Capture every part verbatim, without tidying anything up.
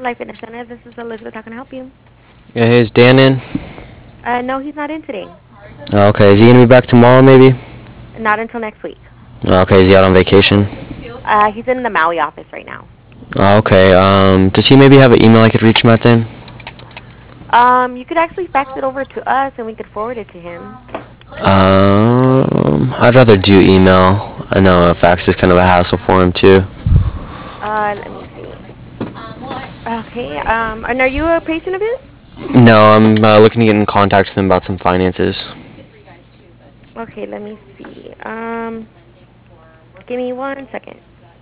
Life Fitness Center. This is Elizabeth. How can I help you? Yeah, hey, is Dan in? Uh, no, he's not in today. Oh, okay, is he gonna be back tomorrow maybe? Not until next week. Oh, okay, is he out on vacation? Uh, he's in the Maui office right now. Oh, okay, um, does he maybe have an email I could reach him at then? Um, you could actually fax it over to us, and we could forward it to him. Um, I'd rather do email. I know a fax is kind of a hassle for him too. Uh, let me see. Okay. Um, and are you a patient of his? No, I'm uh, looking to get in contact with him about some finances. Okay, let me see. Um, give me one second.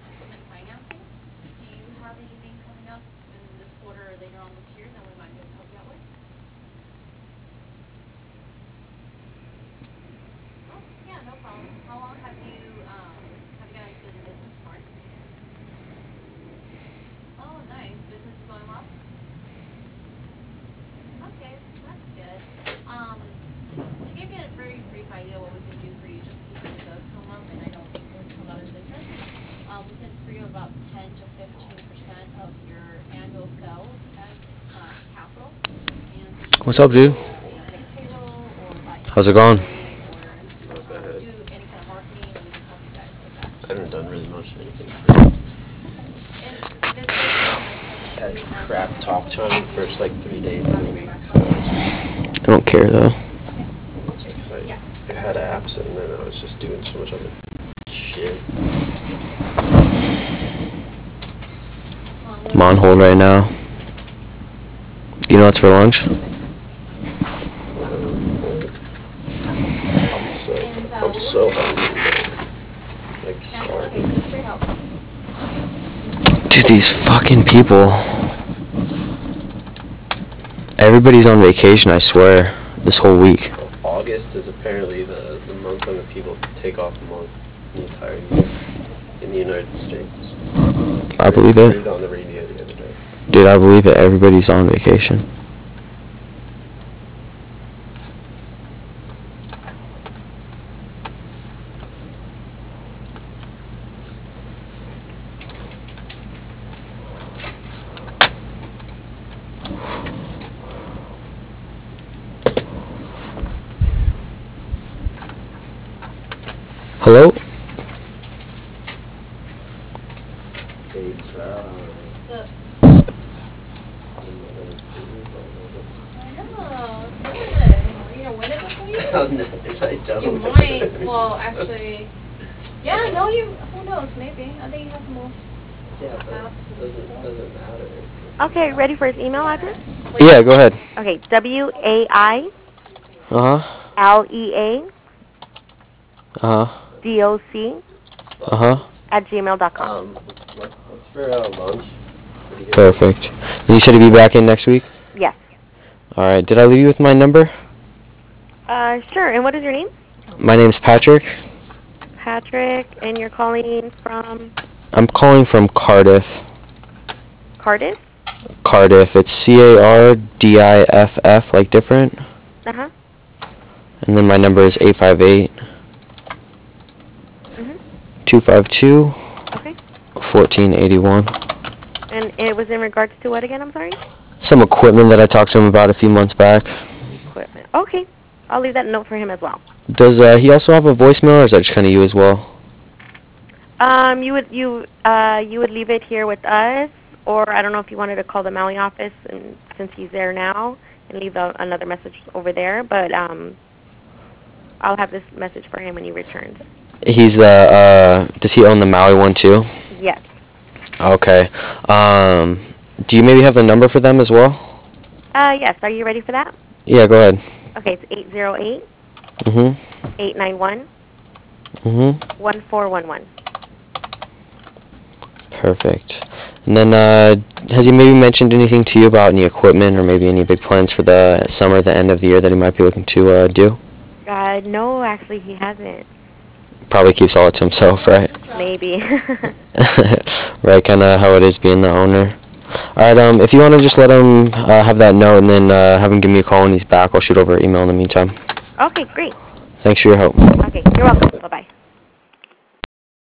What's up, dude? How's it going? Not bad. I haven't done really much of anything. Had crap talk to him the first like three days of the week, so I don't care though. I, I had apps and then I was just doing so much other shit. I'm on hold right now. Do you know what's for lunch? I'm so I'm so hungry. Like starving. Dude, these fucking people. Everybody's on vacation, I swear, this whole week. August is apparently the, the month when the people take off the month the entire year in the United States. I believe Heard it. it on the radio the other day. Dude, I believe it. Everybody's on vacation. Hello? I don't. You might. Well, actually, yeah. No, you. Who knows? Maybe. I think you have most. Yeah, but it doesn't doesn't matter. Okay, ready for his email address? Yeah, go ahead. Okay, W A I Uh huh. L E A Uh huh. D O C Uh huh. at gmail dot com. Um, what, what's for uh, lunch? What do you get? Perfect. And you said he'd be back in next week? Yes. Alright, did I leave you with my number? Uh, sure. And what is your name? My name's Patrick. Patrick, and you're calling from I'm calling from Cardiff. Cardiff? Cardiff. It's C A R D I F F, like different. Uh-huh. And then my number is eight five eight, Mhm. two five two, Okay. fourteen eighty-one. And it was in regards to what again? I'm sorry? Some equipment that I talked to him about a few months back. Equipment. Okay. I'll leave that note for him as well. Does uh, he also have a voicemail, or is that just kind of you as well? Um, you would you uh you would leave it here with us, or I don't know if you wanted to call the Maui office, and since he's there now, and leave a, another message over there. But um, I'll have this message for him when he returns. He's the. Uh, does he own the Maui one too? Yes. Okay. Um, do you maybe have the number for them as well? Uh, yes. Are you ready for that? Yeah, go ahead. Okay, it's eight zero eight, Mhm. eight nine one, Mhm. one four one one. Perfect. And then, uh, has he maybe mentioned anything to you about any equipment or maybe any big plans for the summer, the end of the year that he might be looking to uh, do? Uh, no, actually, he hasn't. Probably keeps all it to himself, right? Maybe. Right, kind of how it is being the owner. All right, um, if you want to just let him uh, have that note and then uh, have him give me a call when he's back, I'll shoot over an email in the meantime. Okay, great. Thanks for your help. Okay, you're welcome.